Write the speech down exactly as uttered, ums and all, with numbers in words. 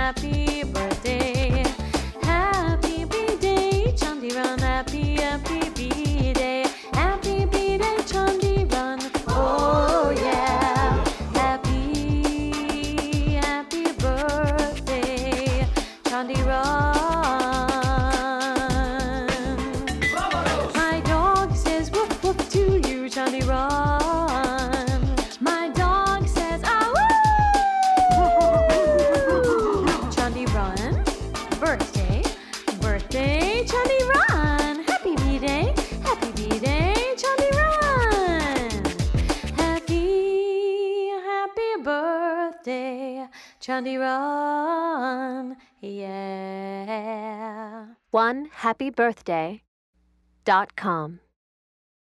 happy birthday. Happy B-Day, Chandiran, happy, happy B-Day. Happy B-Day, Chandiran, oh yeah. Happy, happy birthday, Chandiran. My dog says woof woof to you, Chandiran. My dog says ah woo. Chandiran, birthday, birthday, Chandiran. Happy B-Day, happy B-Day, Chandiran. Happy, happy birthday, Chandiran, yeah. one happy birthday dot com